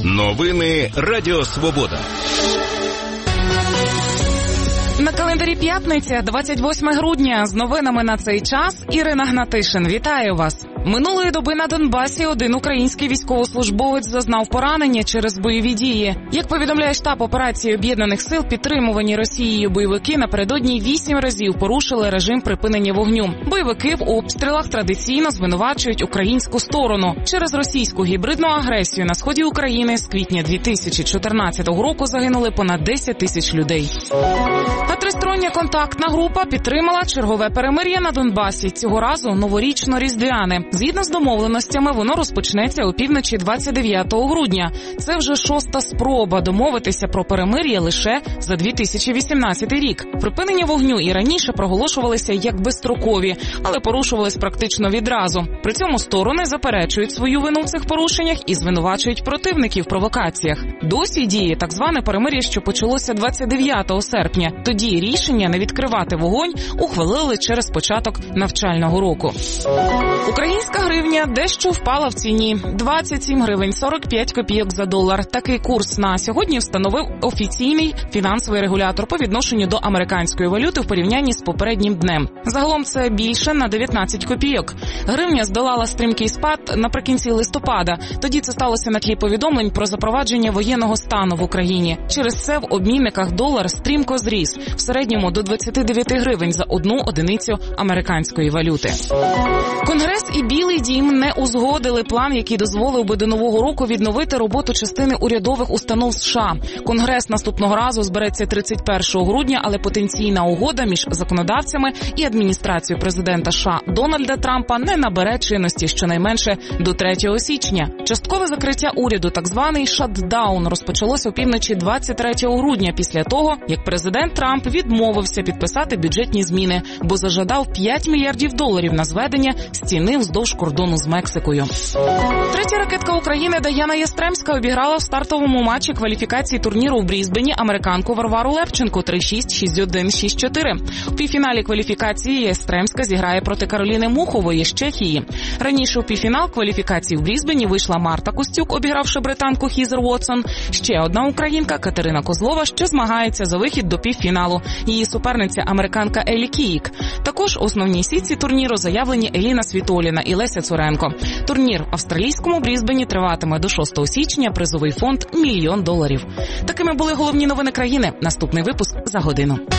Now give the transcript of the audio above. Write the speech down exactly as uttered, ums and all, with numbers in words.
Новини Радіо Свобода. На календарі п'ятниця, двадцять восьме грудня. З новинами на цей час Ірина Гнатишин. Вітаю вас. Минулої доби на Донбасі один український військовослужбовець зазнав поранення через бойові дії. Як повідомляє штаб операції Об'єднаних сил, підтримувані Росією бойовики напередодні вісім разів порушили режим припинення вогню. Бойовики в обстрілах традиційно звинувачують українську сторону. Через російську гібридну агресію на сході України з квітня дві тисячі чотирнадцятого року загинули понад десять тисяч людей. А тристороння контактна група підтримала чергове перемир'я на Донбасі, цього разу новорічно-різдвяне. Згідно з домовленостями, воно розпочнеться опівночі двадцять дев'ятого грудня. Це вже шоста спроба домовитися про перемир'я лише за дві тисячі вісімнадцятий рік. Припинення вогню і раніше проголошувалися як безстрокові, але порушувались практично відразу. При цьому сторони заперечують свою вину в цих порушеннях і звинувачують противників в провокаціях. Досі діє так зване перемир'я, що почалося двадцять дев'ятого серпня. Тоді рішення не відкривати вогонь ухвалили через початок навчального року. Українська гривня дещо впала в ціні. двадцять сім гривень сорок п'ять копійок за долар. Такий курс на сьогодні встановив офіційний фінансовий регулятор по відношенню до американської валюти в порівнянні з попереднім днем. Загалом це більше на дев'ятнадцять копійок. Гривня здолала стрімкий спад наприкінці листопада. Тоді це сталося на тлі повідомлень про запровадження воєнного стану в Україні. Через це в обмінниках долар стрімко зріс. В середньому до двадцять дев'ять гривень за одну одиницю американської валюти. Конгрес і Білий дім не узгодили план, який дозволив би до нового року відновити роботу частини урядових установ США. Конгрес наступного разу збереться тридцять першого грудня, але потенційна угода між законодавцями і адміністрацією президента США Дональда Трампа не набере чинності щонайменше до третього січня. Часткове закриття уряду, так званий шатдаун, розпочалося опівночі двадцять третього грудня після того, як президент Трамп відмовився підписати бюджетні зміни, бо зажадав п'ять мільярдів доларів на зведення стіни вздовж кордону з Мексикою. Третя ракетка України Даяна Ястремська обіграла в стартовому матчі кваліфікації турніру в Брізбені американку Варвару Левченко три шість, шість один, шість чотири. У півфіналі кваліфікації Ястремська зіграє проти Кароліни Мухової з Чехії. Раніше у півфінал кваліфікації в Брізбені вийшла Марта Костюк, обігравши британку Хізер Уотсон. Ще одна українка Катерина Козлова ще змагається за вихід до півфіналу. Її суперниця американка Елі Кіїк. Також у основній сітці турніру заявлені Еліна Світоліна і Леся Цуренко. Турнір в австралійському Брізбені триватиме до шостого січня, призовий фонд – мільйон доларів. Такими були головні новини країни. Наступний випуск за годину.